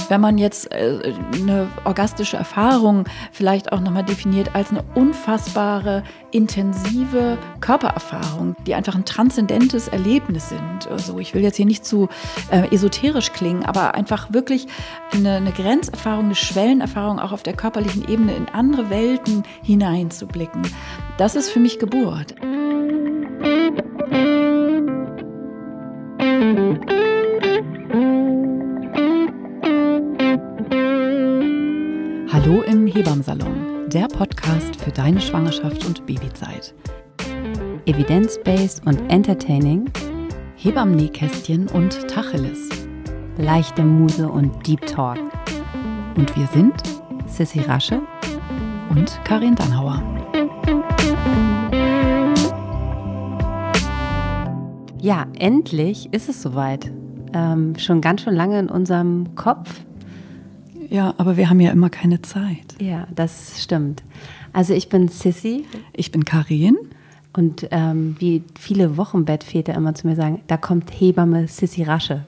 wenn man jetzt eine orgastische Erfahrung vielleicht auch nochmal definiert als eine unfassbare, intensive Körpererfahrung, die einfach ein transzendentes Erlebnis sind. Also ich will jetzt hier nicht zu esoterisch klingen, aber einfach wirklich eine Grenzerfahrung, eine Schwellenerfahrung auch auf der körperlichen Ebene in andere Welten hineinzublicken. Das ist für mich Geburt. Hallo im Hebammensalon, der Podcast für deine Schwangerschaft und Babyzeit. Evidence-based und entertaining, Hebammen-Nähkästchen und Tacheles. leichte Muse und Deep Talk. Und wir sind Sissi Rasche und Karin Dannhauer. Ja, endlich ist es soweit. Schon ganz schön lange in unserem Kopf. Ja, aber wir haben ja immer keine Zeit. Ja, das stimmt. Also ich bin Sissi. Ich bin Karin. Und wie viele Wochenbettväter immer zu mir sagen, da kommt Hebamme Sissi Rasche.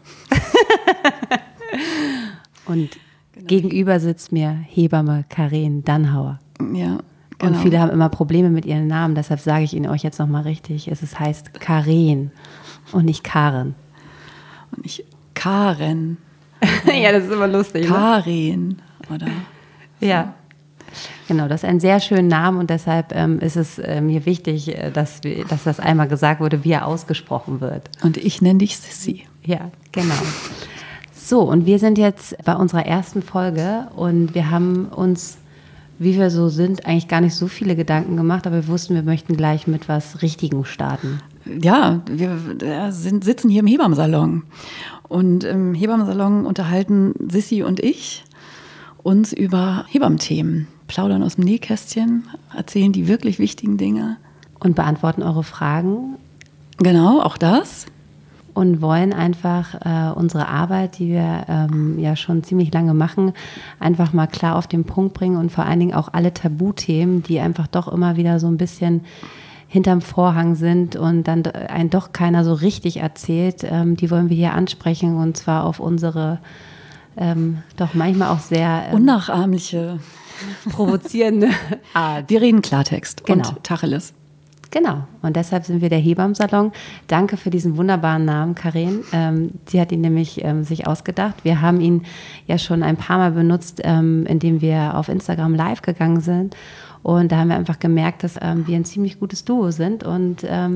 Und gegenüber sitzt mir Hebamme Karin Dannhauer. Ja, genau. Und viele haben immer Probleme mit ihren Namen, deshalb sage ich Ihnen euch jetzt nochmal richtig. Es heißt Karin und nicht Karen. Und nicht Karen. Ja, das ist immer lustig. Karin, oder? So. Ja. Genau, das ist ein sehr schöner Name und deshalb ist es mir wichtig, dass das einmal gesagt wurde, wie er ausgesprochen wird. Und ich nenne dich Sissi. Ja, genau. So, und wir sind jetzt bei unserer ersten Folge und wir haben uns, wie wir so sind, eigentlich gar nicht so viele Gedanken gemacht, aber wir wussten, wir möchten gleich mit was Richtigem starten. Ja, wir sitzen hier im Hebammensalon. Und im Hebammensalon unterhalten Sissi und ich uns über Hebammenthemen. Plaudern aus dem Nähkästchen, erzählen die wirklich wichtigen Dinge. Und beantworten eure Fragen. Genau, auch das. Und wollen einfach unsere Arbeit, die wir ja schon ziemlich lange machen, einfach mal klar auf den Punkt bringen und vor allen Dingen auch alle Tabuthemen, die einfach doch immer wieder so ein bisschen hinterm Vorhang sind und dann einen doch keiner so richtig erzählt, die wollen wir hier ansprechen und zwar auf unsere doch manchmal auch sehr unnachahmliche, provozierende Art. Wir reden Klartext und Tacheles. Genau, und deshalb sind wir der Hebammensalon. Danke für diesen wunderbaren Namen, Karin. Sie hat ihn nämlich sich ausgedacht. Wir haben ihn ja schon ein paar Mal benutzt, indem wir auf Instagram live gegangen sind. Und da haben wir einfach gemerkt, dass wir ein ziemlich gutes Duo sind. Und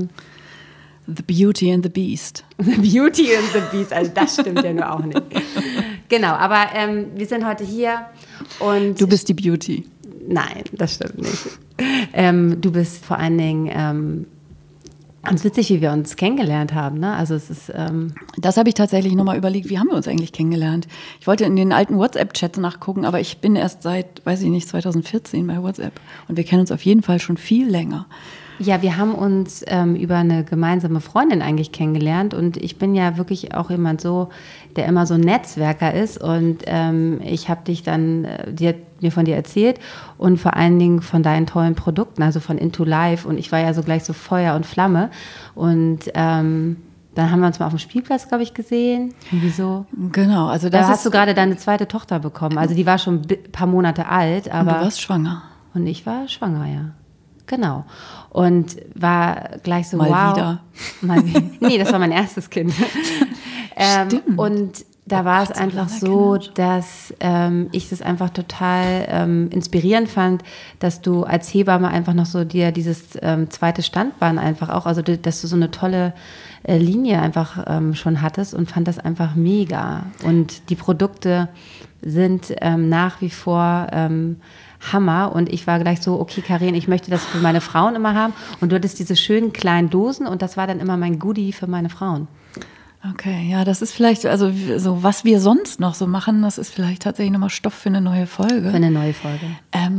The Beauty and the Beast. The Beauty and the Beast, also das stimmt ja nur auch nicht. Genau, aber wir sind heute hier und... Du bist die Beauty. Nein, das stimmt nicht. Du bist vor allen Dingen ganz witzig, wie wir uns kennengelernt haben. Ne? Also es ist, das habe ich tatsächlich nochmal überlegt, wie haben wir uns eigentlich kennengelernt? Ich wollte in den alten WhatsApp-Chats nachgucken, aber ich bin erst seit, 2014 bei WhatsApp. Und wir kennen uns auf jeden Fall schon viel länger. Ja, wir haben uns über eine gemeinsame Freundin eigentlich kennengelernt und ich bin ja wirklich auch jemand so, der immer so ein Netzwerker ist und ich habe dich dann, die hat mir von dir erzählt und vor allen Dingen von deinen tollen Produkten, also von Into Life und ich war ja so gleich so Feuer und Flamme und dann haben wir uns mal auf dem Spielplatz, glaube ich, gesehen. Wieso? Genau, also da hast du gerade deine zweite Tochter bekommen, also die war schon ein paar Monate alt. Aber und du warst schwanger. Und ich war schwanger, ja. Genau. Und war gleich so, mal wow. Wieder. Nee, das war mein erstes Kind. Stimmt. Und da war es einfach so, dass ich das einfach total inspirierend fand, dass du als Hebamme einfach noch so dir dieses zweite Standbein einfach auch, also dass du so eine tolle Linie einfach schon hattest und fand das einfach mega. Und die Produkte sind nach wie vor Hammer und ich war gleich so, okay Karin, ich möchte das für meine Frauen immer haben und du hattest diese schönen kleinen Dosen und das war dann immer mein Goodie für meine Frauen. Okay, ja, das ist vielleicht, also so was wir sonst noch so machen, das ist vielleicht tatsächlich nochmal Stoff für eine neue Folge. Für eine neue Folge.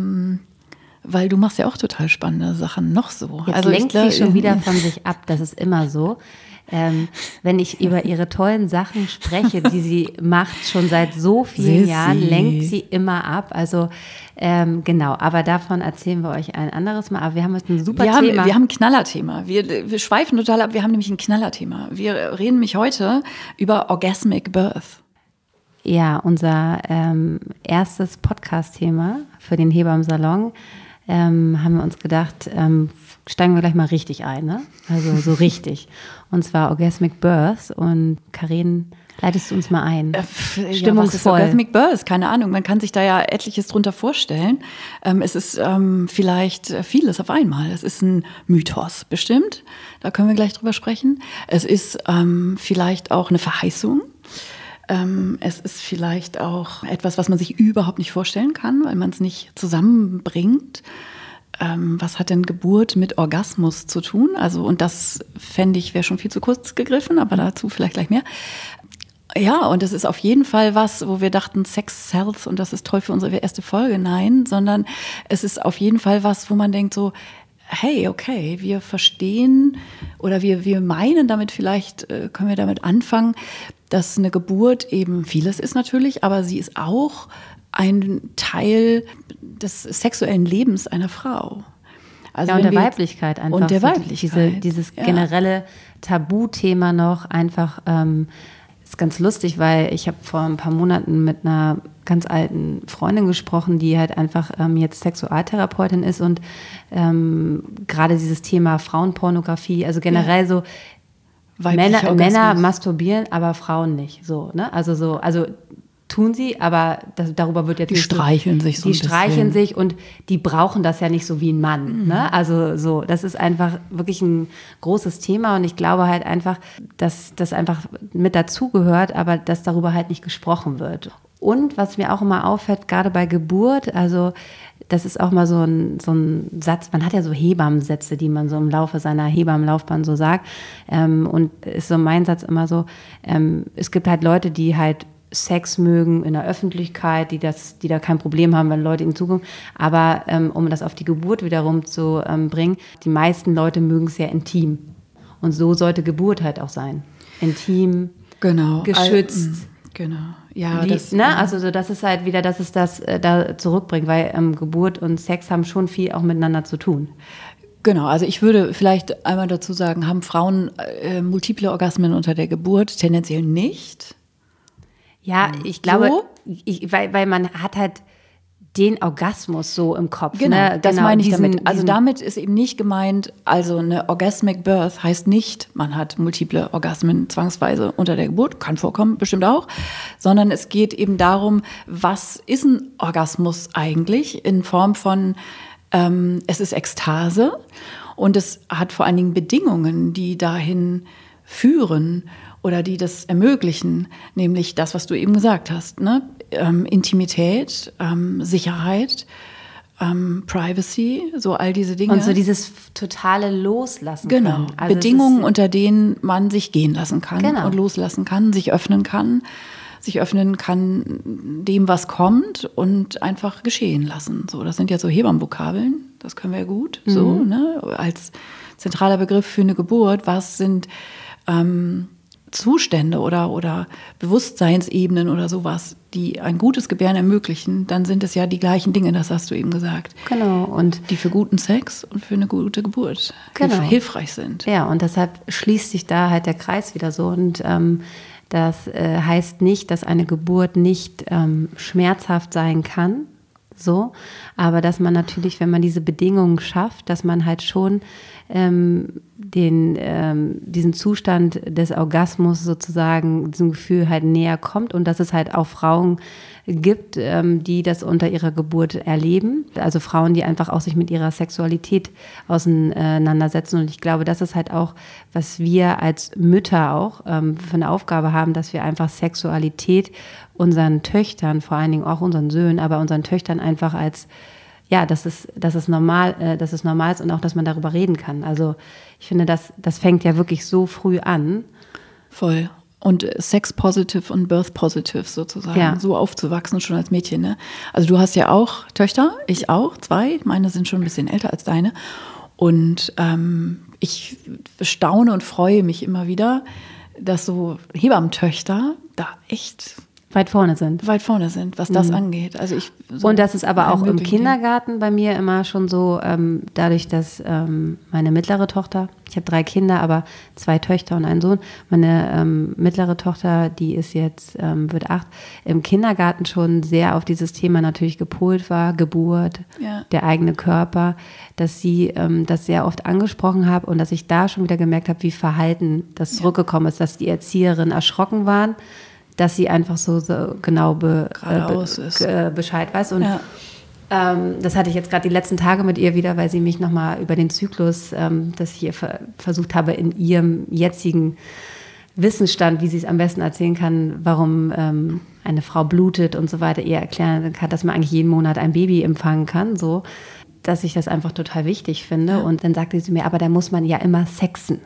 Weil du machst ja auch total spannende Sachen noch so. Jetzt also lenkt sie schon wieder von sich ab, das ist immer so. Wenn ich über ihre tollen Sachen spreche, die sie macht, schon seit so vielen Jahren, lenkt sie immer ab. Also genau, aber davon erzählen wir euch ein anderes Mal. Aber wir haben heute ein super Thema. Wir haben ein Knallerthema. Wir schweifen total ab, wir haben nämlich ein Knallerthema. Wir reden nämlich heute über Orgasmic Birth. Ja, unser erstes Podcast-Thema für den Hebammen-Salon haben wir uns gedacht, steigen wir gleich mal richtig ein, ne? Also so richtig. Und zwar Orgasmic Birth. Und Karin, leitest du uns mal ein? Stimmungsvoll. Ja, was ist Orgasmic Birth? Keine Ahnung, man kann sich da ja etliches drunter vorstellen. Es ist vielleicht vieles auf einmal. Es ist ein Mythos, bestimmt. Da können wir gleich drüber sprechen. Es ist vielleicht auch eine Verheißung. Es ist vielleicht auch etwas, was man sich überhaupt nicht vorstellen kann, weil man es nicht zusammenbringt. Was hat denn Geburt mit Orgasmus zu tun? Also, und das fände ich, wäre schon viel zu kurz gegriffen, aber dazu vielleicht gleich mehr. Ja, und es ist auf jeden Fall was, wo wir dachten, Sex sells und das ist toll für unsere erste Folge. Nein, sondern es ist auf jeden Fall was, wo man denkt so, hey, okay, wir verstehen oder wir meinen damit vielleicht, können wir damit anfangen, dass eine Geburt eben vieles ist natürlich, aber sie ist auch ein Teil des sexuellen Lebens einer Frau. Also und der Weiblichkeit einfach. Und der Weiblichkeit. Dieses generelle Tabuthema noch einfach, ist ganz lustig, weil ich habe vor ein paar Monaten mit einer ganz alten Freundin gesprochen, die halt einfach jetzt Sexualtherapeutin ist und gerade dieses Thema Frauenpornografie, also generell so Männer masturbieren, aber Frauen nicht. So, ne? Also tun sie, aber darüber wird jetzt die streicheln sich so ein bisschen. Die streicheln sich und die brauchen das ja nicht so wie ein Mann. Mhm. Ne? Also so, das ist einfach wirklich ein großes Thema und ich glaube halt einfach, dass das einfach mit dazugehört, aber dass darüber halt nicht gesprochen wird. Und was mir auch immer auffällt, gerade bei Geburt, also das ist auch mal so ein Satz, man hat ja so Hebammensätze, die man so im Laufe seiner Hebammenlaufbahn so sagt. Und ist so mein Satz immer so, es gibt halt Leute, die halt Sex mögen in der Öffentlichkeit, die da kein Problem haben, wenn Leute ihnen zugucken. Aber um das auf die Geburt wiederum zu bringen, die meisten Leute mögen es ja intim. Und so sollte Geburt halt auch sein. Intim, genau, geschützt. Genau. Ja, also das ist halt wieder, dass es das da zurückbringt, weil Geburt und Sex haben schon viel auch miteinander zu tun. Genau, also ich würde vielleicht einmal dazu sagen, haben Frauen multiple Orgasmen unter der Geburt? Tendenziell nicht. Ja, ich glaube, weil man hat halt den Orgasmus so im Kopf. Genau, ne? Das meine ich damit. Also damit ist eben nicht gemeint, also eine Orgasmic Birth heißt nicht, man hat multiple Orgasmen zwangsweise unter der Geburt, kann vorkommen, bestimmt auch, sondern es geht eben darum, was ist ein Orgasmus eigentlich in Form von, es ist Ekstase und es hat vor allen Dingen Bedingungen, die dahin führen oder die das ermöglichen, nämlich das, was du eben gesagt hast, ne? Intimität, Sicherheit, Privacy, so all diese Dinge. Und so dieses totale Loslassen. Genau, also Bedingungen, unter denen man sich gehen lassen kann und loslassen kann, sich öffnen kann dem, was kommt und einfach geschehen lassen. So, das sind ja so Hebammenvokabeln, das können wir ja gut, so, ne? Als zentraler Begriff für eine Geburt, was sind Zustände oder Bewusstseinsebenen oder sowas, die ein gutes Gebären ermöglichen, dann sind es ja die gleichen Dinge, das hast du eben gesagt. Genau. Und die für guten Sex und für eine gute Geburt hilfreich sind. Ja, und deshalb schließt sich da halt der Kreis wieder so. Und das heißt nicht, dass eine Geburt nicht schmerzhaft sein kann, so, aber dass man natürlich, wenn man diese Bedingungen schafft, dass man halt schon diesen Zustand des Orgasmus sozusagen, diesem Gefühl halt näher kommt und dass es halt auch Frauen gibt, die das unter ihrer Geburt erleben. Also Frauen, die einfach auch sich mit ihrer Sexualität auseinandersetzen. Und ich glaube, das ist halt auch, was wir als Mütter auch für eine Aufgabe haben, dass wir einfach Sexualität unseren Töchtern, vor allen Dingen auch unseren Söhnen, aber unseren Töchtern einfach als dass es normal ist und auch, dass man darüber reden kann. Also ich finde, das fängt ja wirklich so früh an. Voll. Und Sex-positive und Birth-positive sozusagen, so aufzuwachsen schon als Mädchen. Ne? Also du hast ja auch Töchter, ich auch, 2. Meine sind schon ein bisschen älter als deine. Und ich staune und freue mich immer wieder, dass so Hebammentöchter da echt weit vorne sind, was das angeht. Also und das ist aber auch im Kindergarten bei mir immer schon so, dadurch, dass meine mittlere Tochter, ich habe 3 Kinder, aber 2 Töchter und einen Sohn, meine mittlere Tochter, die ist jetzt, wird 8, im Kindergarten schon sehr auf dieses Thema natürlich gepolt war, Geburt, der eigene Körper, dass sie das sehr oft angesprochen hat und dass ich da schon wieder gemerkt habe, wie verhalten das zurückgekommen ist, dass die Erzieherinnen erschrocken waren, dass sie einfach so genau Bescheid weiß. Und das hatte ich jetzt gerade die letzten Tage mit ihr wieder, weil sie mich nochmal über den Zyklus, dass ich ihr versucht habe, in ihrem jetzigen Wissensstand, wie sie es am besten erzählen kann, warum eine Frau blutet und so weiter, ihr erklären kann, dass man eigentlich jeden Monat ein Baby empfangen kann, so, dass ich das einfach total wichtig finde. Ja. Und dann sagte sie mir, aber da muss man ja immer sexen.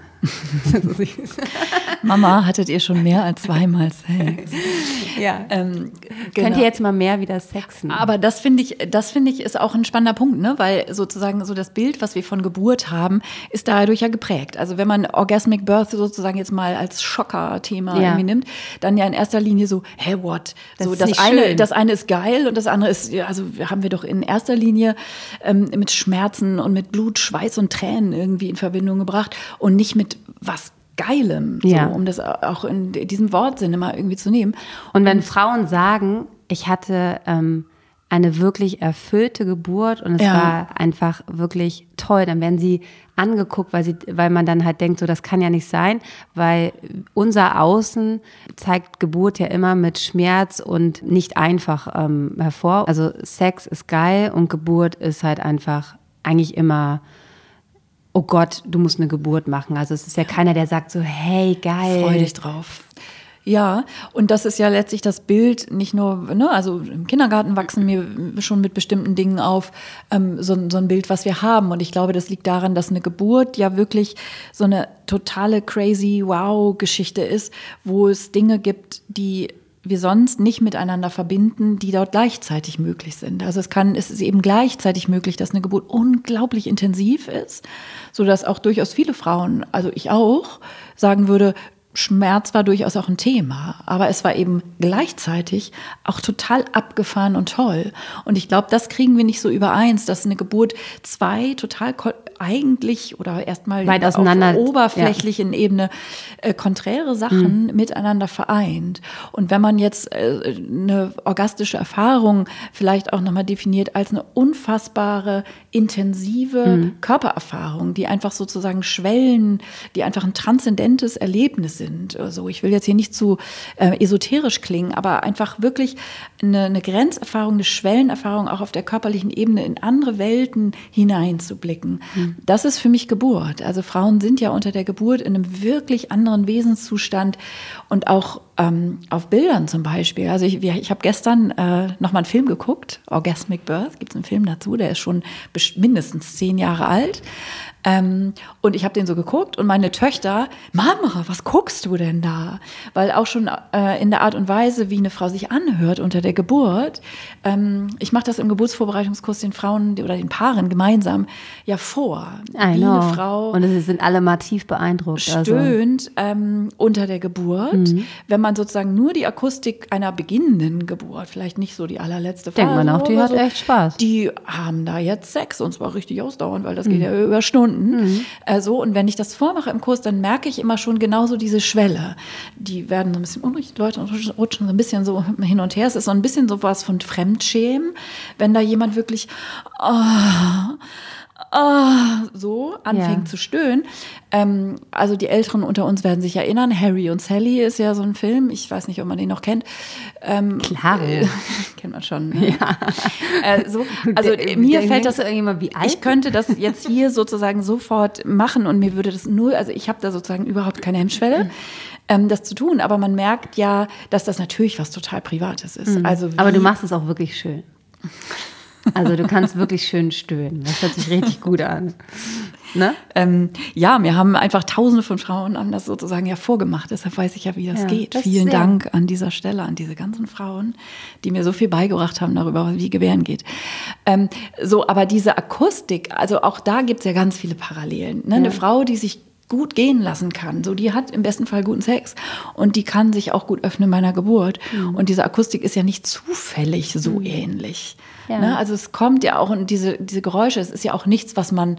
Mama, hattet ihr schon mehr als 2-mal Sex? Ja. Könnt ihr jetzt mal mehr wieder sexen? Aber das finde ich ist auch ein spannender Punkt, ne? Weil sozusagen so das Bild, was wir von Geburt haben, ist dadurch ja geprägt. Also wenn man Orgasmic Birth sozusagen jetzt mal als Schocker-Thema irgendwie nimmt, dann ja in erster Linie so, hey, what? Das eine ist geil und das andere ist, also haben wir doch in erster Linie mit Schmerzen und mit Blut, Schweiß und Tränen irgendwie in Verbindung gebracht und nicht mit was Geilem, so, um das auch in diesem Wortsinne mal irgendwie zu nehmen. Und wenn Frauen sagen, ich hatte eine wirklich erfüllte Geburt und es war einfach wirklich toll, dann werden sie angeguckt, weil man dann halt denkt, so, das kann ja nicht sein, weil unser Außen zeigt Geburt ja immer mit Schmerz und nicht einfach hervor. Also Sex ist geil und Geburt ist halt einfach eigentlich immer, oh Gott, du musst eine Geburt machen. Also es ist ja keiner, der sagt so, hey, geil. Freu dich drauf. Ja, und das ist ja letztlich das Bild, nicht nur, ne, also im Kindergarten wachsen wir schon mit bestimmten Dingen auf, so ein Bild, was wir haben. Und ich glaube, das liegt daran, dass eine Geburt ja wirklich so eine totale crazy Wow-Geschichte ist, wo es Dinge gibt, die wir sonst nicht miteinander verbinden, die dort gleichzeitig möglich sind. Also es ist eben gleichzeitig möglich, dass eine Geburt unglaublich intensiv ist, sodass auch durchaus viele Frauen, also ich auch, sagen würde, Schmerz war durchaus auch ein Thema, aber es war eben gleichzeitig auch total abgefahren und toll. Und ich glaube, das kriegen wir nicht so übereins, dass eine Geburt 2 total eigentlich oder erstmal weit auseinander, auf oberflächlichen Ebene konträre Sachen miteinander vereint. Und wenn man jetzt eine orgastische Erfahrung vielleicht auch nochmal definiert als eine unfassbare, intensive Körpererfahrung, die einfach sozusagen Schwellen, die einfach ein transzendentes Erlebnis sind. Also ich will jetzt hier nicht zu esoterisch klingen, aber einfach wirklich eine Grenzerfahrung, eine Schwellenerfahrung auch auf der körperlichen Ebene in andere Welten hineinzublicken. Das ist für mich Geburt. Also Frauen sind ja unter der Geburt in einem wirklich anderen Wesenszustand und auch auf Bildern zum Beispiel. Also ich habe gestern noch mal einen Film geguckt, Orgasmic Birth, gibt es einen Film dazu, der ist schon mindestens 10 Jahre alt. Und ich habe den so geguckt und meine Töchter, Mama, was guckst du denn da? Weil auch schon in der Art und Weise, wie eine Frau sich anhört unter der Geburt, ich mache das im Geburtsvorbereitungskurs den Frauen oder den Paaren gemeinsam ja vor. Wie eine Frau und es sind alle mal tief beeindruckt. Stöhnt unter der Geburt. Wenn man sozusagen nur die Akustik einer beginnenden Geburt, vielleicht nicht so die allerletzte Phase. Denkt man auch, die hat echt Spaß. Die haben da jetzt Sex und zwar richtig ausdauernd, weil das geht ja über Stunden. Und wenn ich das vormache im Kurs, dann merke ich immer schon genauso diese Schwelle. Die werden so ein bisschen unruhig, die Leute rutschen so ein bisschen so hin und her. Es ist so ein bisschen sowas von Fremdschämen, wenn da jemand wirklich so anfängt zu stöhnen. Also die Älteren unter uns werden sich erinnern, Harry und Sally ist ja so ein Film, ich weiß nicht, ob man den noch kennt. Klar. Kennt man schon. Ne? Ja. Also mir fällt das irgendjemand wie alt. Ich könnte das jetzt hier sozusagen sofort machen und mir würde das also ich habe da sozusagen überhaupt keine Hemmschwelle, das zu tun, aber man merkt ja, dass das natürlich was total Privates ist. Also aber du machst es auch wirklich schön. Also du kannst wirklich schön stöhnen. Das hört sich richtig gut an. Ne? Ja, mir haben einfach Tausende von Frauen haben das sozusagen ja vorgemacht. Deshalb weiß ich ja, wie das geht. Vielen Dank an dieser Stelle, an diese ganzen Frauen, die mir so viel beigebracht haben darüber, wie Gebären geht. Aber diese Akustik, also auch da gibt es ja ganz viele Parallelen. Ne? Eine Frau, die sich gut gehen lassen kann. So, die hat im besten Fall guten Sex und die kann sich auch gut öffnen bei einer Geburt. Und diese Akustik ist ja nicht zufällig so ähnlich. Ja. Ne? Also es kommt ja auch, und diese Geräusche, es ist ja auch nichts, was man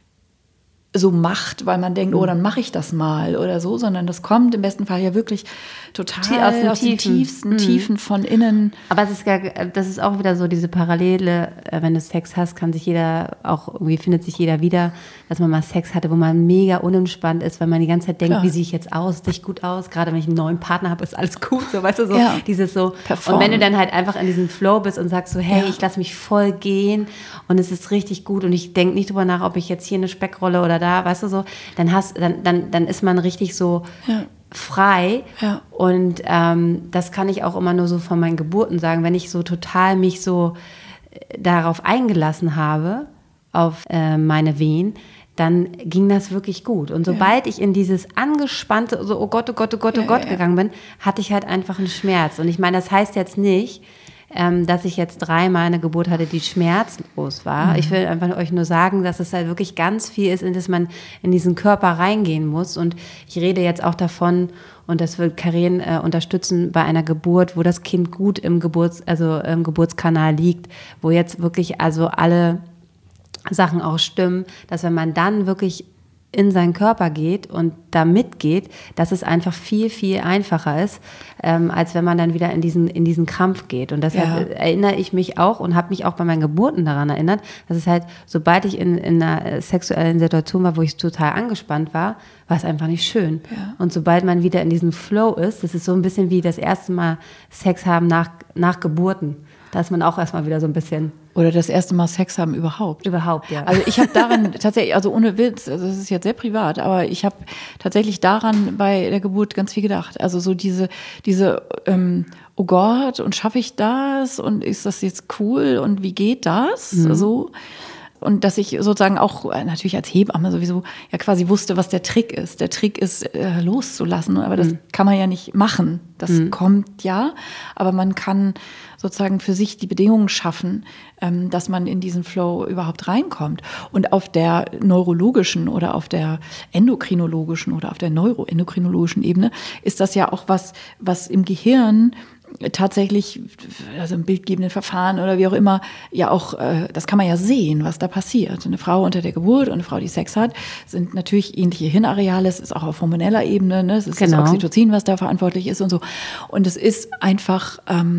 so macht, weil man denkt, oh, dann mache ich das mal oder so, sondern das kommt im besten Fall ja wirklich total aus den tiefsten Tiefen von innen. Aber das ist auch wieder so diese Parallele, wenn du Sex hast, kann sich jeder auch, irgendwie findet sich jeder wieder, dass man mal Sex hatte, wo man mega unentspannt ist, weil man die ganze Zeit denkt, wie sehe ich jetzt aus, sehe ich gut aus, gerade wenn ich einen neuen Partner habe, ist alles gut, so, weißt du, so dieses so. Perform. Und wenn du dann halt einfach in diesem Flow bist und sagst so, hey, ich lasse mich voll gehen und es ist richtig gut und ich denke nicht drüber nach, ob ich jetzt hier eine Speckrolle oder da, weißt du so, dann ist man richtig so frei. Ja. Und das kann ich auch immer nur so von meinen Geburten sagen, wenn ich so total mich so darauf eingelassen habe, auf meine Wehen, dann ging das wirklich gut. Und sobald ich in dieses angespannte, so oh Gott, oh Gott, oh Gott, oh Gott gegangen bin, hatte ich halt einfach einen Schmerz. Und ich meine, das heißt jetzt nicht, dass ich jetzt 3-mal eine Geburt hatte, die schmerzlos war. Ich will einfach euch nur sagen, dass es halt wirklich ganz viel ist, in das man in diesen Körper reingehen muss. Und ich rede jetzt auch davon, und das wird Karin unterstützen, bei einer Geburt, wo das Kind gut im Geburtskanal liegt, wo jetzt wirklich also alle Sachen auch stimmen, dass wenn man dann wirklich in seinen Körper geht und da mitgeht, dass es einfach viel, viel einfacher ist, als wenn man dann wieder in diesen Krampf geht. Und deshalb erinnere ich mich auch und habe mich auch bei meinen Geburten daran erinnert, dass es halt, sobald ich in einer sexuellen Situation war, wo ich total angespannt war es einfach nicht schön. Ja. Und sobald man wieder in diesem Flow ist, das ist so ein bisschen wie das erste Mal Sex haben nach Geburten. Da ist man auch erstmal wieder so ein bisschen... Oder das erste Mal Sex haben überhaupt. Überhaupt, ja. Also ich habe daran tatsächlich, also ohne Witz, also das ist jetzt sehr privat, aber ich habe tatsächlich daran bei der Geburt ganz viel gedacht. Also so diese oh Gott, und schaffe ich das? Und ist das jetzt cool? Und wie geht das? So. Und dass ich sozusagen auch natürlich als Hebamme sowieso ja quasi wusste, was der Trick ist. Der Trick ist, loszulassen, aber das kann man ja nicht machen. Das kommt ja, aber man kann sozusagen für sich die Bedingungen schaffen, dass man in diesen Flow überhaupt reinkommt. Und auf der neurologischen oder auf der endokrinologischen oder auf der neuroendokrinologischen Ebene ist das ja auch was im Gehirn tatsächlich, also im bildgebenden Verfahren oder wie auch immer, ja auch, das kann man ja sehen, was da passiert. Eine Frau unter der Geburt und eine Frau, die Sex hat, sind natürlich ähnliche Hirnareale, es ist auch auf hormoneller Ebene, ne? Es ist das Oxytocin, was da verantwortlich ist und so. Und es ist einfach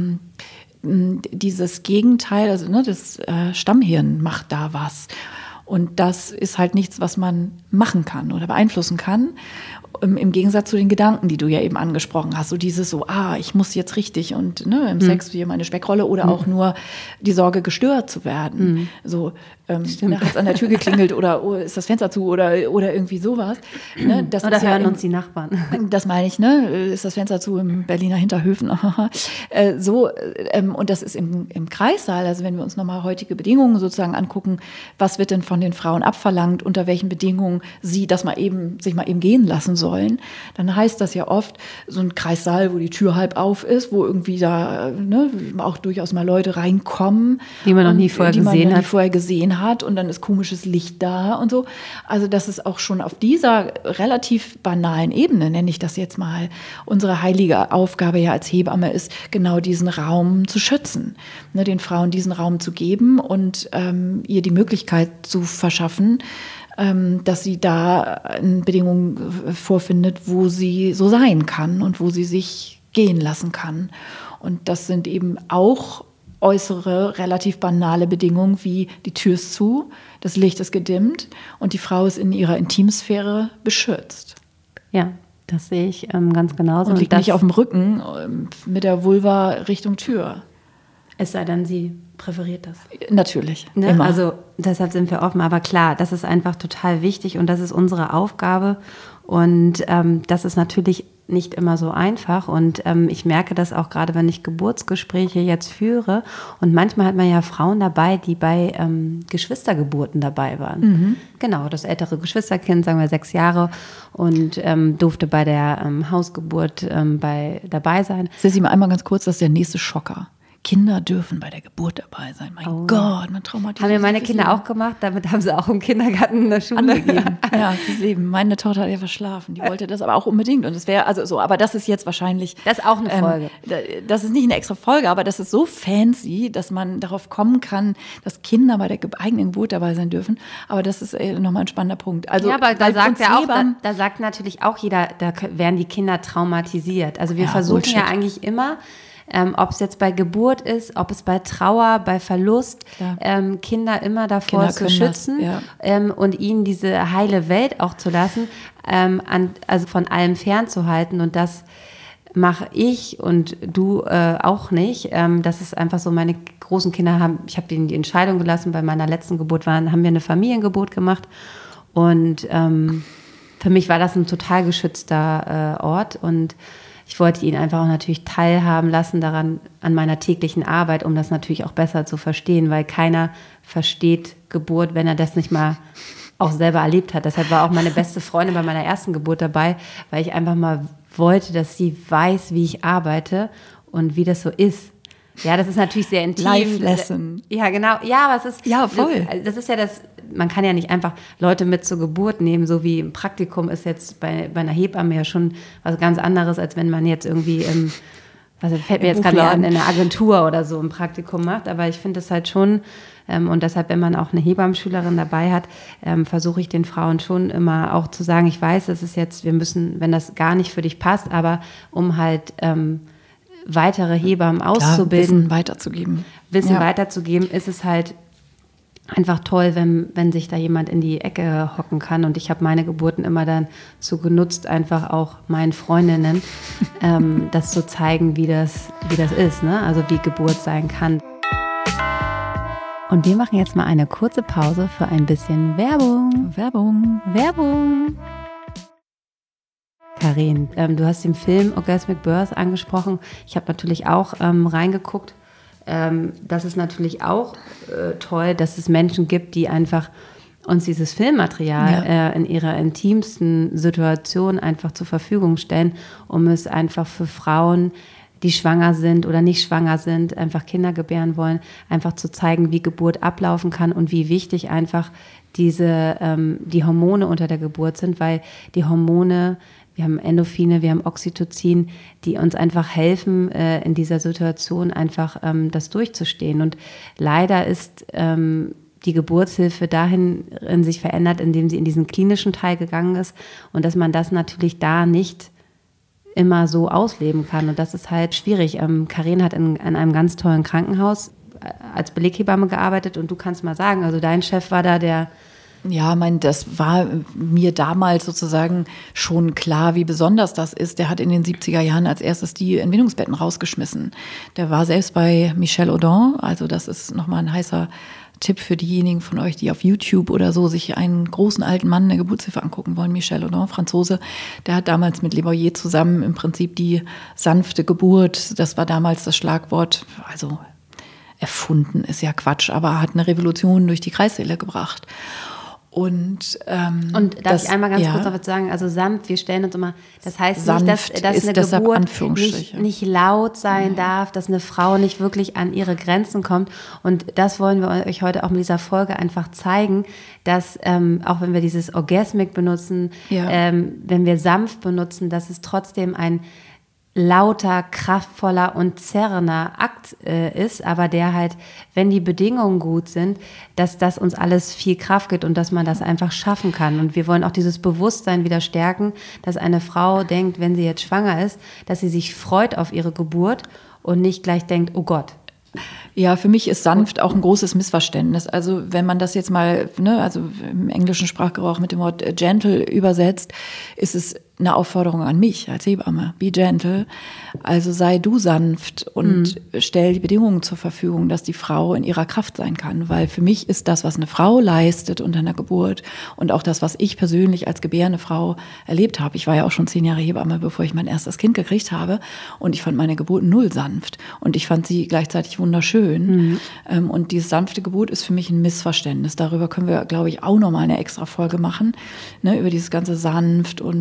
dieses Gegenteil, also ne, das Stammhirn macht da was. Und das ist halt nichts, was man machen kann oder beeinflussen kann. Im Gegensatz zu den Gedanken, die du ja eben angesprochen hast. So dieses so, ich muss jetzt richtig und ne, im Sex wie meine Speckrolle oder auch nur die Sorge, gestört zu werden. So, hat es an der Tür geklingelt oder ist das Fenster zu oder irgendwie sowas. Ne, das oder ist hören uns die Nachbarn. Das meine ich, ne? Ist das Fenster zu im Berliner Hinterhöfen? Und das ist im Kreissaal, also wenn wir uns nochmal heutige Bedingungen sozusagen angucken, was wird denn von den Frauen abverlangt, unter welchen Bedingungen sie das sich mal eben gehen lassen sollen, dann heißt das ja oft so ein Kreissaal, wo die Tür halb auf ist, wo irgendwie da auch durchaus mal Leute reinkommen, die man noch nie vorher gesehen hat und dann ist komisches Licht da und so. Also das ist auch schon auf dieser relativ banalen Ebene, nenne ich das jetzt mal, unsere heilige Aufgabe ja als Hebamme ist, genau diesen Raum zu schützen, ne, den Frauen diesen Raum zu geben und ihr die Möglichkeit zu verschaffen, dass sie da Bedingungen vorfindet, wo sie so sein kann und wo sie sich gehen lassen kann. Und das sind eben auch äußere, relativ banale Bedingungen wie die Tür ist zu, das Licht ist gedimmt und die Frau ist in ihrer Intimsphäre beschützt. Ja, das sehe ich ganz genauso. Und liegt nicht auf dem Rücken mit der Vulva Richtung Tür. Es sei denn, sie präferiert das. Natürlich, ne? Immer. Also deshalb sind wir offen. Aber klar, das ist einfach total wichtig und das ist unsere Aufgabe. Und das ist natürlich nicht immer so einfach. Und ich merke das auch gerade, wenn ich Geburtsgespräche jetzt führe. Und manchmal hat man ja Frauen dabei, die bei Geschwistergeburten dabei waren. Genau, das ältere Geschwisterkind, sagen wir 6 Jahre, und durfte bei der Hausgeburt dabei sein. Sissi, mal einmal ganz kurz, das ist der nächste Schocker. Kinder dürfen bei der Geburt dabei sein. Mein Gott, man traumatisiert. Haben ja meine Kinder auch gemacht, damit haben sie auch im Kindergarten in der Schule angegeben. Ja, das Leben. Meine Tochter hat ja verschlafen, die wollte das aber auch unbedingt und es wäre also so, aber das ist jetzt wahrscheinlich. Das ist auch eine Folge. Das ist nicht eine extra Folge, aber das ist so fancy, dass man darauf kommen kann, dass Kinder bei der eigenen Geburt dabei sein dürfen. Aber das ist nochmal ein spannender Punkt. Also, ja, aber da sagt ja auch, da sagt natürlich auch jeder, da werden die Kinder traumatisiert. Also wir versuchen ja eigentlich immer, ob es jetzt bei Geburt ist, ob es bei Trauer, bei Verlust, Kinder immer davor zu schützen und ihnen diese heile Welt auch zu lassen, also von allem fernzuhalten. Und das mache ich und du auch nicht. Das ist einfach so, meine großen Kinder ich habe denen die Entscheidung gelassen, bei meiner letzten Geburt haben wir eine Familiengeburt gemacht. Und für mich war das ein total geschützter Ort und ich wollte ihn einfach auch natürlich teilhaben lassen daran, an meiner täglichen Arbeit, um das natürlich auch besser zu verstehen, weil keiner versteht Geburt, wenn er das nicht mal auch selber erlebt hat. Deshalb war auch meine beste Freundin bei meiner ersten Geburt dabei, weil ich einfach mal wollte, dass sie weiß, wie ich arbeite und wie das so ist. Ja, das ist natürlich sehr intim. Live-Lesson. Ja, genau. Ja, aber es ist... Ja, voll. Das ist ja das... Man kann ja nicht einfach Leute mit zur Geburt nehmen, so wie im Praktikum ist jetzt bei einer Hebamme ja schon was ganz anderes, als wenn man jetzt irgendwie fällt mir jetzt gerade an, in einer Agentur oder so ein Praktikum macht. Aber ich finde es halt schon, und deshalb, wenn man auch eine Hebammenschülerin dabei hat, versuche ich den Frauen schon immer auch zu sagen, ich weiß, das ist jetzt, wir müssen, wenn das gar nicht für dich passt, aber um halt weitere Hebammen auszubilden. Wissen weiterzugeben, ist es halt einfach toll, wenn sich da jemand in die Ecke hocken kann. Und ich habe meine Geburten immer dann so genutzt, einfach auch meinen Freundinnen das zu zeigen, wie das ist, ne? Also wie Geburt sein kann. Und wir machen jetzt mal eine kurze Pause für ein bisschen Werbung. Karin, du hast den Film Orgasmic Birth angesprochen. Ich habe natürlich auch reingeguckt. Das ist natürlich auch toll, dass es Menschen gibt, die einfach uns dieses Filmmaterial in ihrer intimsten Situation einfach zur Verfügung stellen, um es einfach für Frauen, die schwanger sind oder nicht schwanger sind, einfach Kinder gebären wollen, einfach zu zeigen, wie Geburt ablaufen kann und wie wichtig einfach die Hormone unter der Geburt sind, weil die Hormone, wir haben Endorphine, wir haben Oxytocin, die uns einfach helfen, in dieser Situation einfach das durchzustehen. Und leider ist die Geburtshilfe dahin in sich verändert, indem sie in diesen klinischen Teil gegangen ist und dass man das natürlich da nicht immer so ausleben kann. Und das ist halt schwierig. Karin hat in einem ganz tollen Krankenhaus als Beleghebamme gearbeitet und du kannst mal sagen, also dein Chef war da der... Ja, das war mir damals sozusagen schon klar, wie besonders das ist. Der hat in den 70er Jahren als erstes die Entbindungsbetten rausgeschmissen. Der war selbst bei Michel Audin, also das ist nochmal ein heißer Tipp für diejenigen von euch, die auf YouTube oder so sich einen großen alten Mann in der Geburtshilfe angucken wollen. Michel Audin, Franzose, der hat damals mit Le Boyer zusammen im Prinzip die sanfte Geburt, das war damals das Schlagwort, also erfunden ist ja Quatsch, aber hat eine Revolution durch die Kreissäle gebracht. Und darf ich einmal ganz kurz noch was sagen? Also sanft, wir stellen uns immer, das heißt sanft nicht, dass eine Geburt nicht laut sein darf, dass eine Frau nicht wirklich an ihre Grenzen kommt. Und das wollen wir euch heute auch mit dieser Folge einfach zeigen, dass auch wenn wir dieses Orgasmic benutzen, wenn wir sanft benutzen, dass es trotzdem ein lauter, kraftvoller und zerrender Akt ist, aber der halt, wenn die Bedingungen gut sind, dass das uns alles viel Kraft gibt und dass man das einfach schaffen kann. Und wir wollen auch dieses Bewusstsein wieder stärken, dass eine Frau denkt, wenn sie jetzt schwanger ist, dass sie sich freut auf ihre Geburt und nicht gleich denkt, oh Gott. Ja, für mich ist sanft auch ein großes Missverständnis. Also wenn man das jetzt mal, also im englischen Sprachgebrauch mit dem Wort gentle übersetzt, ist es eine Aufforderung an mich als Hebamme. Be gentle. Also sei du sanft und stell die Bedingungen zur Verfügung, dass die Frau in ihrer Kraft sein kann. Weil für mich ist das, was eine Frau leistet unter einer Geburt und auch das, was ich persönlich als gebärende Frau erlebt habe. Ich war ja auch schon 10 Jahre Hebamme, bevor ich mein erstes Kind gekriegt habe. Und ich fand meine Geburt null sanft. Und ich fand sie gleichzeitig wunderschön. Und diese sanfte Geburt ist für mich ein Missverständnis. Darüber können wir, glaube ich, auch nochmal eine extra Folge machen. Ne, über dieses ganze sanft und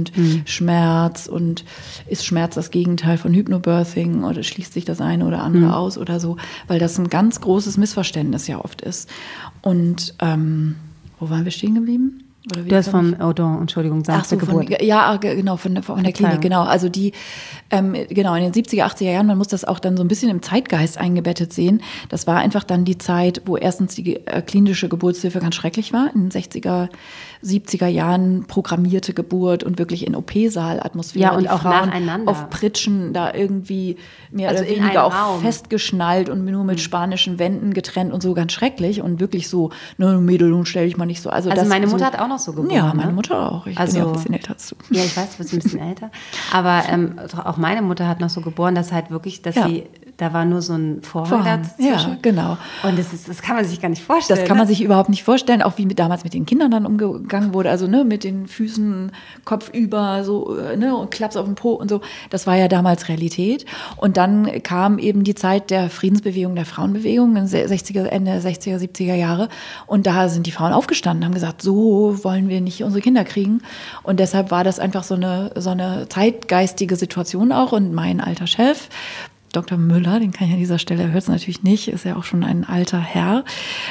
Schmerz und ist Schmerz das Gegenteil von Hypnobirthing oder schließt sich das eine oder andere aus oder so, weil das ein ganz großes Missverständnis ja oft ist. Und wo waren wir stehen geblieben? Oder du hast von Entschuldigung, sanfte Geburt. Genau, von der Klinik, genau. Also die, genau, in den 70er, 80er Jahren, man muss das auch dann so ein bisschen im Zeitgeist eingebettet sehen. Das war einfach dann die Zeit, wo erstens die klinische Geburtshilfe ganz schrecklich war, in den 60er, 70er Jahren programmierte Geburt und wirklich in OP-Saal-Atmosphäre. Ja, und auch nacheinander. Auf Pritschen da irgendwie mehr oder weniger auch festgeschnallt und nur mit spanischen Wänden getrennt und so, ganz schrecklich und wirklich so, ne, Mädel, nun stell dich mal nicht so. Also meine Mutter hat auch noch so geboren. Ja, meine Mutter auch. Ich bin ja auch ein bisschen älter als du. Ja, ich weiß, du bist ein bisschen älter. Aber auch meine Mutter hat noch so geboren, dass halt wirklich, sie, da war nur so ein Vorhang dazwischen. Ja, genau. Und das kann man sich gar nicht vorstellen. Das kann man sich überhaupt nicht vorstellen, auch wie damals mit den Kindern dann umgegangen wurde. Also ne, mit den Füßen Kopf über, so, ne, und Klaps auf dem Po und so. Das war ja damals Realität. Und dann kam eben die Zeit der Friedensbewegung, der Frauenbewegung, Ende der 60er, 70er Jahre. Und da sind die Frauen aufgestanden, haben gesagt, so wollen wir nicht unsere Kinder kriegen. Und deshalb war das einfach so eine zeitgeistige Situation auch. Und mein alter Chef, Dr. Müller, den kann ich an dieser Stelle, er hört es natürlich nicht, ist ja auch schon ein alter Herr,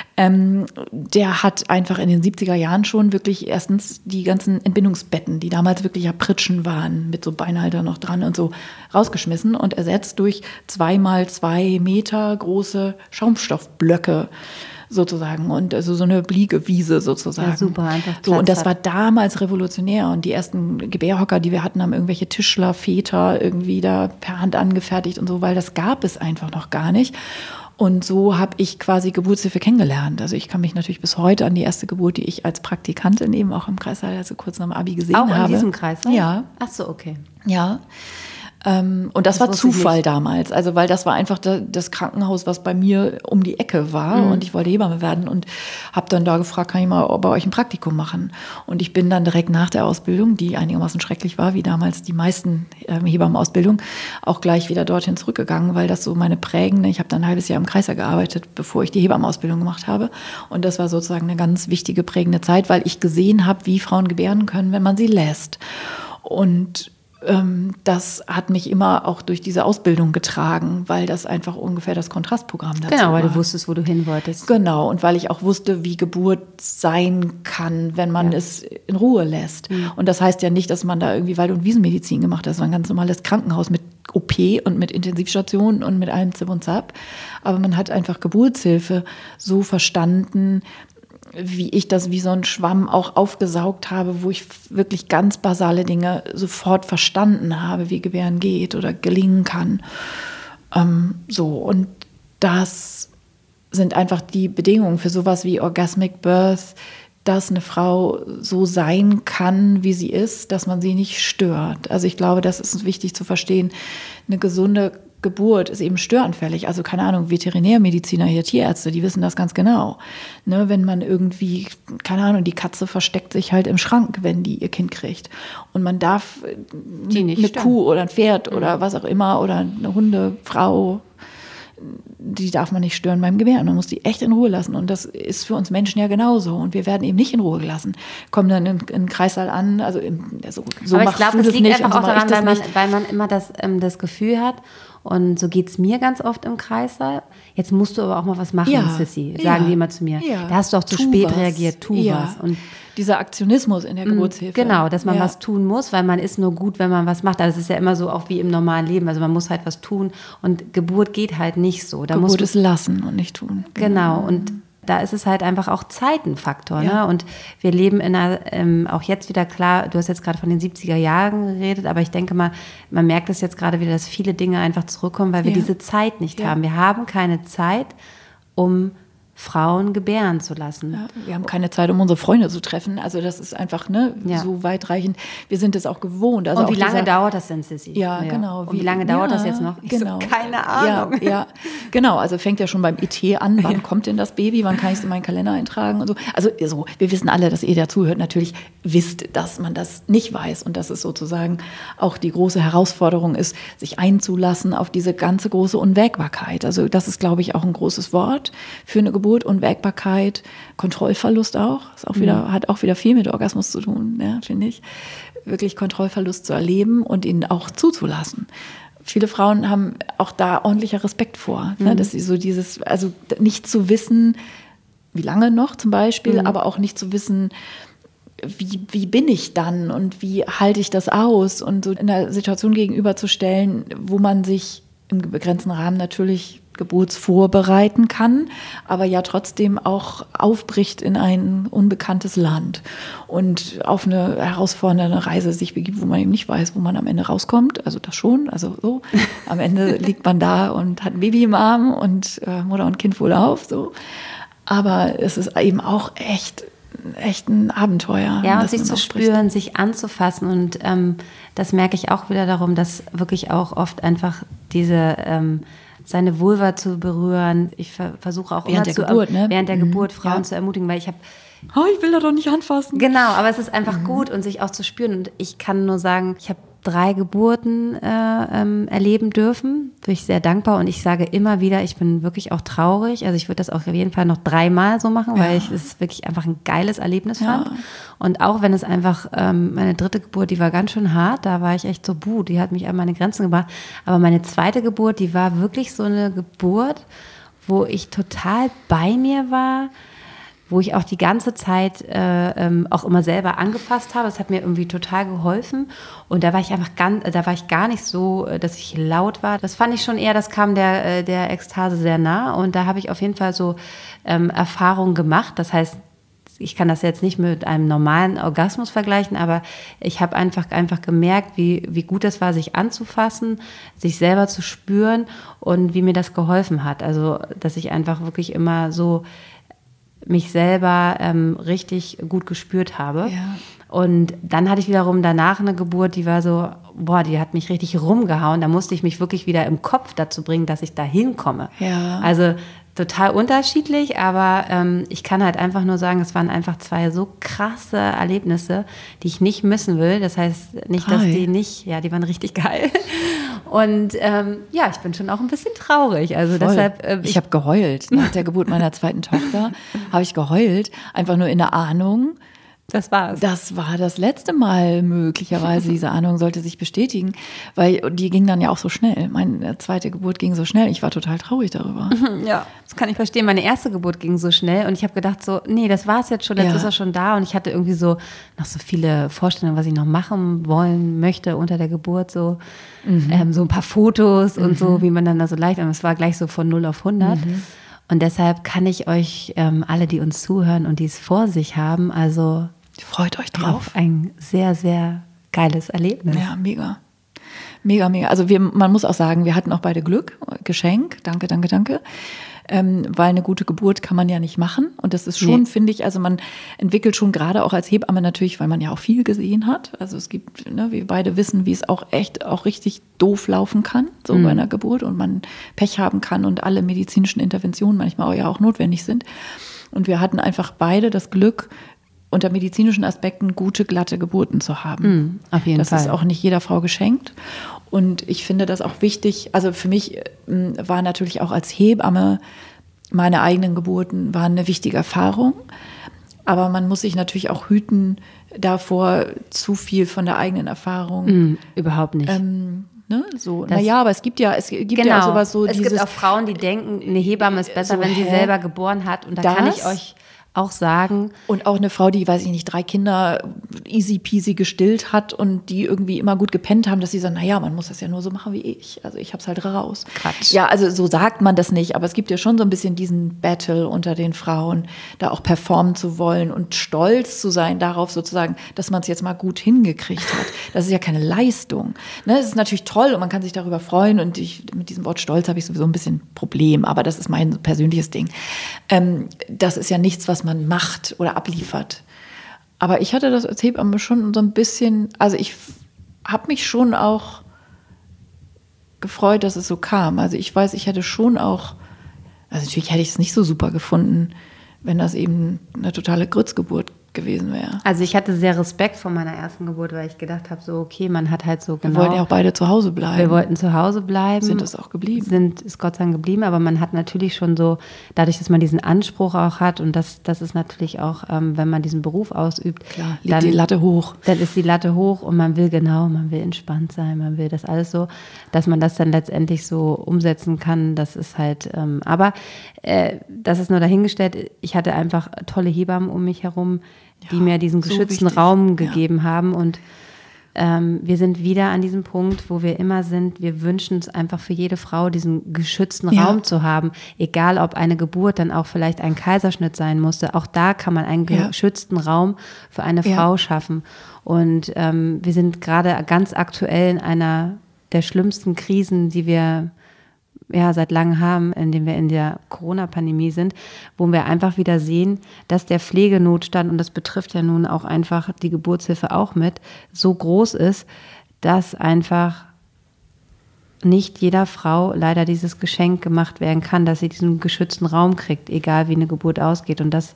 der hat einfach in den 70er Jahren schon wirklich erstens die ganzen Entbindungsbetten, die damals wirklich ja Pritschen waren, mit so Beinhalter noch dran und so, rausgeschmissen und ersetzt durch 2x2 Meter große Schaumstoffblöcke sozusagen und also so eine Bliegewiese sozusagen. Ja, super, einfach so, und das war damals revolutionär und die ersten Gebärhocker, die wir hatten, haben irgendwelche Tischler, Väter irgendwie da per Hand angefertigt und so, weil das gab es einfach noch gar nicht. Und so habe ich quasi Geburtshilfe kennengelernt. Also ich kann mich natürlich bis heute an die erste Geburt, die ich als Praktikantin eben auch im Kreissaal, also kurz nach dem Abi gesehen habe. Auch in diesem Kreissaal? Ja. Ach so, okay. Ja. Und das war Zufall damals, also weil das war einfach das Krankenhaus, was bei mir um die Ecke war und ich wollte Hebamme werden und habe dann da gefragt, kann ich mal bei euch ein Praktikum machen? Und ich bin dann direkt nach der Ausbildung, die einigermaßen schrecklich war, wie damals die meisten Hebammenausbildung, auch gleich wieder dorthin zurückgegangen, weil das so meine prägende, ich habe dann ein halbes Jahr im Kreißsaal gearbeitet, bevor ich die Hebammenausbildung gemacht habe und das war sozusagen eine ganz wichtige prägende Zeit, weil ich gesehen habe, wie Frauen gebären können, wenn man sie lässt. Und das hat mich immer auch durch diese Ausbildung getragen, weil das einfach ungefähr das Kontrastprogramm dazu war. Genau, weil du wusstest, wo du hin wolltest. Genau, und weil ich auch wusste, wie Geburt sein kann, wenn man es in Ruhe lässt. Und das heißt ja nicht, dass man da irgendwie Wald- und Wiesenmedizin gemacht hat. Das war ein ganz normales Krankenhaus mit OP und mit Intensivstationen und mit allem Zip und Zap. Aber man hat einfach Geburtshilfe so verstanden, wie ich das wie so ein Schwamm auch aufgesaugt habe, wo ich wirklich ganz basale Dinge sofort verstanden habe, wie Gebären geht oder gelingen kann. Und das sind einfach die Bedingungen für sowas wie Orgasmic Birth, dass eine Frau so sein kann, wie sie ist, dass man sie nicht stört. Also ich glaube, das ist wichtig zu verstehen. Eine gesunde Geburt ist eben störanfällig. Also keine Ahnung, Veterinärmediziner, hier Tierärzte, die wissen das ganz genau. Ne, wenn man irgendwie, keine Ahnung, die Katze versteckt sich halt im Schrank, wenn die ihr Kind kriegt. Und man darf eine Kuh oder ein Pferd oder was auch immer oder eine Hundefrau, die darf man nicht stören beim Gebären. Man muss die echt in Ruhe lassen. Und das ist für uns Menschen ja genauso. Und wir werden eben nicht in Ruhe gelassen. Kommen dann in den Kreißsaal an. Also so aber ich glaube, das liegt einfach auch daran, nicht. weil man immer das Gefühl hat, und so geht es mir ganz oft im Kreißsaal. Jetzt musst du aber auch mal was machen, Sissi, sagen die immer zu mir. Ja. Da hast du auch zu spät reagiert, tu was. Und dieser Aktionismus in der Geburtshilfe. Genau, dass man was tun muss, weil man ist nur gut, wenn man was macht. Also es ist ja immer so auch wie im normalen Leben. Also man muss halt was tun und Geburt geht halt nicht so. Geburt ist lassen und nicht tun. Genau, und da ist es halt einfach auch Zeit ein Faktor. Ja. Ne? Und wir leben in einer, auch jetzt wieder klar, du hast jetzt gerade von den 70er Jahren geredet, aber ich denke mal, man merkt es jetzt gerade wieder, dass viele Dinge einfach zurückkommen, weil wir diese Zeit nicht haben. Wir haben keine Zeit, um Frauen gebären zu lassen. Ja, wir haben keine Zeit, um unsere Freunde zu treffen. Also das ist einfach so weitreichend. Wir sind es auch gewohnt. Also und wie lange dauert das denn, Sissi? Ja, genau. Und wie lange dauert das jetzt noch? Genau. Keine Ahnung. Ja, genau. Also fängt ja schon beim ET an. Wann kommt denn das Baby? Wann kann ich es in meinen Kalender eintragen? Und so. Also wir wissen alle, dass ihr dazuhört, natürlich wisst, dass man das nicht weiß. Und dass es sozusagen auch die große Herausforderung ist, sich einzulassen auf diese ganze große Unwägbarkeit. Also das ist, glaube ich, auch ein großes Wort für eine Geburt, Unwägbarkeit, Kontrollverlust auch. Ist auch wieder, hat auch wieder viel mit Orgasmus zu tun, ja, finde ich. Wirklich Kontrollverlust zu erleben und ihn auch zuzulassen. Viele Frauen haben auch da ordentlicher Respekt vor, ne, dass sie so also nicht zu wissen, wie lange noch zum Beispiel, aber auch nicht zu wissen, wie bin ich dann und wie halte ich das aus und so in einer Situation gegenüberzustellen, wo man sich im begrenzten Rahmen natürlich geburtsvorbereiten kann, aber ja trotzdem auch aufbricht in ein unbekanntes Land und auf eine herausfordernde Reise sich begibt, wo man eben nicht weiß, wo man am Ende rauskommt. Also das schon, also so. Am Ende liegt man da und hat ein Baby im Arm und Mutter und Kind wohl auf, so. Aber es ist eben auch echt ein Abenteuer. Ja, und sich zu spüren, sich anzufassen. Und das merke ich auch wieder darum, dass wirklich auch oft einfach seine Vulva zu berühren. Ich versuche auch während der Geburt, während der Geburt Frauen zu ermutigen, weil ich will da doch nicht anfassen. Genau, aber es ist einfach gut und sich auch zu spüren. Und ich kann nur sagen, ich habe 3 Geburten erleben dürfen. Bin ich sehr dankbar und ich sage immer wieder, ich bin wirklich auch traurig. Also ich würde das auch auf jeden Fall noch 3-mal so machen, weil ich es wirklich einfach ein geiles Erlebnis fand. Und auch wenn es einfach, meine 3. Geburt, die war ganz schön hart, da war ich echt so, die hat mich an meine Grenzen gebracht. Aber meine 2. Geburt, die war wirklich so eine Geburt, wo ich total bei mir war, wo ich auch die ganze Zeit auch immer selber angefasst habe. Das hat mir irgendwie total geholfen. Und da war ich einfach gar nicht so, dass ich laut war. Das fand ich schon eher, das kam der Ekstase sehr nah. Und da habe ich auf jeden Fall so Erfahrungen gemacht. Das heißt, ich kann das jetzt nicht mit einem normalen Orgasmus vergleichen, aber ich habe einfach gemerkt, wie gut es war, sich anzufassen, sich selber zu spüren und wie mir das geholfen hat. Also, dass ich einfach wirklich immer so mich selber richtig gut gespürt habe. Ja. Und dann hatte ich wiederum danach eine Geburt, die war so, die hat mich richtig rumgehauen. Da musste ich mich wirklich wieder im Kopf dazu bringen, dass ich da hinkomme. Ja. Also total unterschiedlich, aber ich kann halt einfach nur sagen, es waren einfach 2 so krasse Erlebnisse, die ich nicht missen will. Das heißt nicht, dass die waren richtig geil. Und ich bin schon auch ein bisschen traurig. Also deshalb. Ich habe geheult. Nach der Geburt meiner 2. Tochter habe ich geheult. Einfach nur in der Ahnung. Das war's. Das war das letzte Mal möglicherweise. Diese Ahnung sollte sich bestätigen, weil die ging dann ja auch so schnell. Meine 2. Geburt ging so schnell. Ich war total traurig darüber. Ja, das kann ich verstehen. Meine 1. Geburt ging so schnell und ich habe gedacht so, nee, das war's jetzt schon. Jetzt ist er schon da und ich hatte irgendwie so noch so viele Vorstellungen, was ich noch machen wollen möchte unter der Geburt. So ein paar Fotos und so, wie man dann da so leicht. Und es war gleich so von 0 auf 100. Und deshalb kann ich euch alle, die uns zuhören und die es vor sich haben, also freut euch drauf. Auf ein sehr, sehr geiles Erlebnis. Ja, mega. Mega, mega. Also man muss auch sagen, wir hatten auch beide Glück. Geschenk. Danke. Weil eine gute Geburt kann man ja nicht machen. Und das ist schon, finde ich, also man entwickelt schon gerade auch als Hebamme natürlich, weil man ja auch viel gesehen hat. Also es gibt, wir beide wissen, wie es auch richtig doof laufen kann, so bei einer Geburt. Und man Pech haben kann und alle medizinischen Interventionen manchmal auch notwendig sind. Und wir hatten einfach beide das Glück, unter medizinischen Aspekten gute, glatte Geburten zu haben. Auf jeden Fall. Das ist auch nicht jeder Frau geschenkt. Und ich finde das auch wichtig. Also für mich war natürlich auch als Hebamme meine eigenen Geburten waren eine wichtige Erfahrung. Aber man muss sich natürlich auch hüten davor, zu viel von der eigenen Erfahrung. Überhaupt nicht. Aber es gibt ja auch sowas so. Es gibt auch Frauen, die denken, eine Hebamme ist besser, wenn sie selber geboren hat. Und da kann ich euch auch sagen. Und auch eine Frau, die, 3 Kinder easy peasy gestillt hat und die irgendwie immer gut gepennt haben, dass sie sagen, man muss das ja nur so machen wie ich. Also ich hab's halt raus. Quatsch. Ja, also so sagt man das nicht, aber es gibt ja schon so ein bisschen diesen Battle unter den Frauen, da auch performen zu wollen und stolz zu sein darauf sozusagen, dass man es jetzt mal gut hingekriegt hat. Das ist ja keine Leistung. Das ist natürlich toll und man kann sich darüber freuen und mit diesem Wort Stolz habe ich sowieso ein bisschen Problem, aber das ist mein persönliches Ding. Das ist ja nichts, was man macht oder abliefert. Aber ich hatte das als Hebamme schon so ein bisschen, also ich habe mich schon auch gefreut, dass es so kam. Also ich weiß, ich hätte schon auch, also natürlich hätte ich es nicht so super gefunden, wenn das eben eine totale Grützgeburt gewesen wäre. Also ich hatte sehr Respekt vor meiner ersten Geburt, weil ich gedacht habe, so okay, man hat halt so genau... Wir wollten ja auch beide zu Hause bleiben. Wir wollten zu Hause bleiben. Sind es auch geblieben. Ist Gott sei Dank geblieben, aber man hat natürlich schon so, dadurch, dass man diesen Anspruch auch hat und das ist natürlich auch, wenn man diesen Beruf ausübt, klar, liegt die Latte hoch. Dann ist die Latte hoch und man will entspannt sein, man will das alles so, dass man das dann letztendlich so umsetzen kann, das ist halt, aber das ist nur dahingestellt, ich hatte einfach tolle Hebammen um mich herum, die mir diesen geschützten Raum gegeben haben und wir sind wieder an diesem Punkt, wo wir immer sind, wir wünschen es einfach für jede Frau, diesen geschützten Raum zu haben, egal ob eine Geburt dann auch vielleicht ein Kaiserschnitt sein musste, auch da kann man einen geschützten Raum für eine Frau schaffen und wir sind gerade ganz aktuell in einer der schlimmsten Krisen, die wir seit langem haben, indem wir in der Corona-Pandemie sind, wo wir einfach wieder sehen, dass der Pflegenotstand, und das betrifft ja nun auch einfach die Geburtshilfe auch mit, so groß ist, dass einfach nicht jeder Frau leider dieses Geschenk gemacht werden kann, dass sie diesen geschützten Raum kriegt, egal wie eine Geburt ausgeht. Und das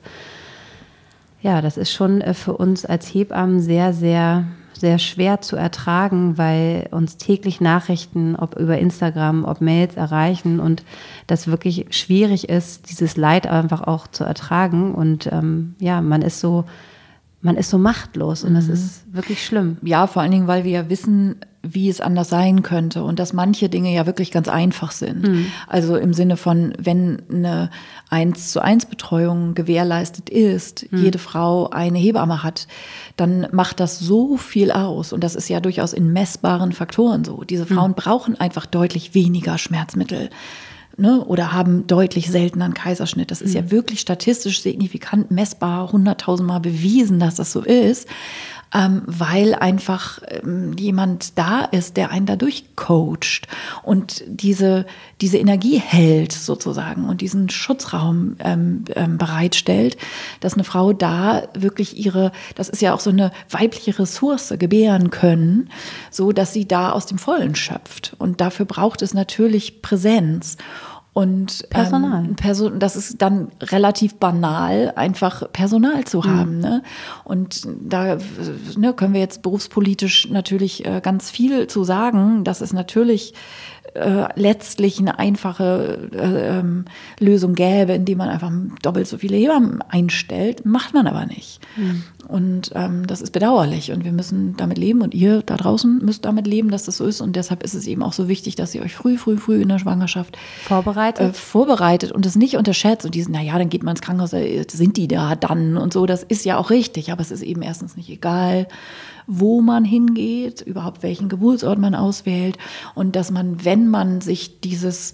ist schon für uns als Hebammen sehr, sehr, sehr schwer zu ertragen, weil uns täglich Nachrichten, ob über Instagram, ob Mails erreichen und das wirklich schwierig ist, dieses Leid einfach auch zu ertragen. Und man ist so machtlos und das ist wirklich schlimm. Ja, vor allen Dingen, weil wir ja wissen, wie es anders sein könnte und dass manche Dinge ja wirklich ganz einfach sind. Also im Sinne von, wenn eine 1:1 Betreuung gewährleistet ist, jede Frau eine Hebamme hat, dann macht das so viel aus. Und das ist ja durchaus in messbaren Faktoren so. Diese Frauen brauchen einfach deutlich weniger Schmerzmittel. Ne, oder haben deutlich seltener einen Kaiserschnitt. Das ist ja wirklich statistisch signifikant messbar, 100.000 Mal bewiesen, dass das so ist, weil einfach jemand da ist, der einen dadurch coacht und diese Energie hält sozusagen und diesen Schutzraum bereitstellt, dass eine Frau da wirklich das ist ja auch so eine weibliche Ressource, gebären können, so dass sie da aus dem Vollen schöpft. Und dafür braucht es natürlich Präsenz. Und Personal. Das ist dann relativ banal, einfach Personal zu haben. Ne? Und da können wir jetzt berufspolitisch natürlich ganz viel zu sagen. Das ist natürlich letztlich eine einfache Lösung gäbe, indem man einfach doppelt so viele Hebammen einstellt. Macht man aber nicht. Und das ist bedauerlich und wir müssen damit leben und ihr da draußen müsst damit leben, dass das so ist und deshalb ist es eben auch so wichtig, dass ihr euch früh in der Schwangerschaft vorbereitet und es nicht unterschätzt und dann geht man ins Krankenhaus, sind die da dann und so, das ist ja auch richtig, aber es ist eben erstens nicht egal, wo man hingeht, überhaupt welchen Geburtsort man auswählt und dass man, wenn man sich dieses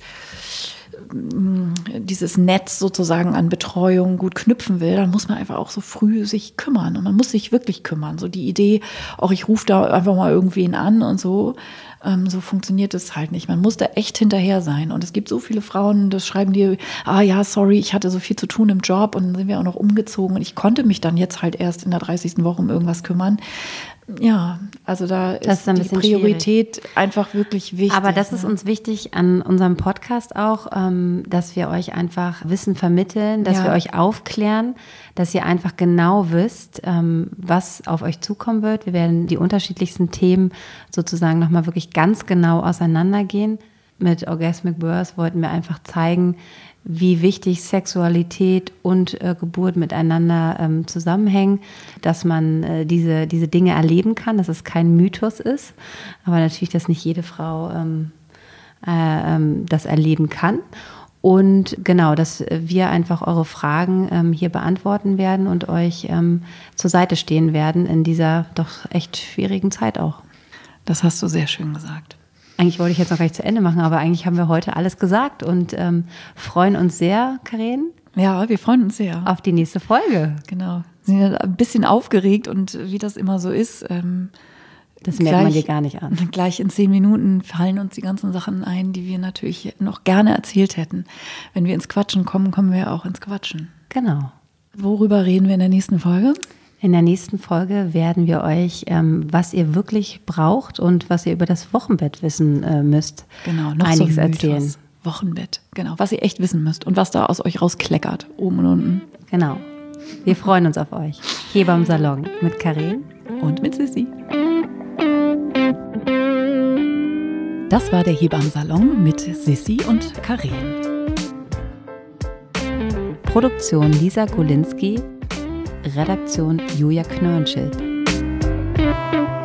Netz sozusagen an Betreuung gut knüpfen will, dann muss man einfach auch so früh sich kümmern und man muss sich wirklich kümmern. So die Idee, auch ich rufe da einfach mal irgendwen an und so funktioniert es halt nicht. Man muss da echt hinterher sein und es gibt so viele Frauen, das schreiben dir, sorry, ich hatte so viel zu tun im Job und dann sind wir auch noch umgezogen und ich konnte mich dann jetzt halt erst in der 30. Woche um irgendwas kümmern. Ja, also da ist die Priorität einfach wirklich wichtig. Aber das ist uns wichtig an unserem Podcast auch, dass wir euch einfach Wissen vermitteln, dass wir euch aufklären, dass ihr einfach genau wisst, was auf euch zukommen wird. Wir werden die unterschiedlichsten Themen sozusagen nochmal wirklich ganz genau auseinandergehen. Mit Orgasmic Birth wollten wir einfach zeigen, wie wichtig Sexualität und Geburt miteinander zusammenhängen, dass man diese Dinge erleben kann, dass es kein Mythos ist, aber natürlich, dass nicht jede Frau das erleben kann. Und genau, dass wir einfach eure Fragen hier beantworten werden und euch zur Seite stehen werden in dieser doch echt schwierigen Zeit auch. Das hast du sehr schön gesagt. Eigentlich wollte ich jetzt noch gar nicht zu Ende machen, aber eigentlich haben wir heute alles gesagt und freuen uns sehr, Karen. Ja, wir freuen uns sehr. Auf die nächste Folge. Genau. Wir sind ja ein bisschen aufgeregt und wie das immer so ist. Das merkt man dir gar nicht an. Gleich in 10 Minuten fallen uns die ganzen Sachen ein, die wir natürlich noch gerne erzählt hätten. Wenn wir ins Quatschen kommen, kommen wir auch ins Quatschen. Genau. Worüber reden wir in der nächsten Folge? In der nächsten Folge werden wir euch, was ihr wirklich braucht und was ihr über das Wochenbett wissen müsst, genau, noch einiges so erzählen. Wochenbett, genau, was ihr echt wissen müsst und was da aus euch rauskleckert, oben und unten. Genau. Wir freuen uns auf euch. Hebammsalon mit Karin und mit Sissi. Das war der Hebammsalon mit Sissi und Karin. Produktion Lisa Golinski, Redaktion Julia Knörnschild.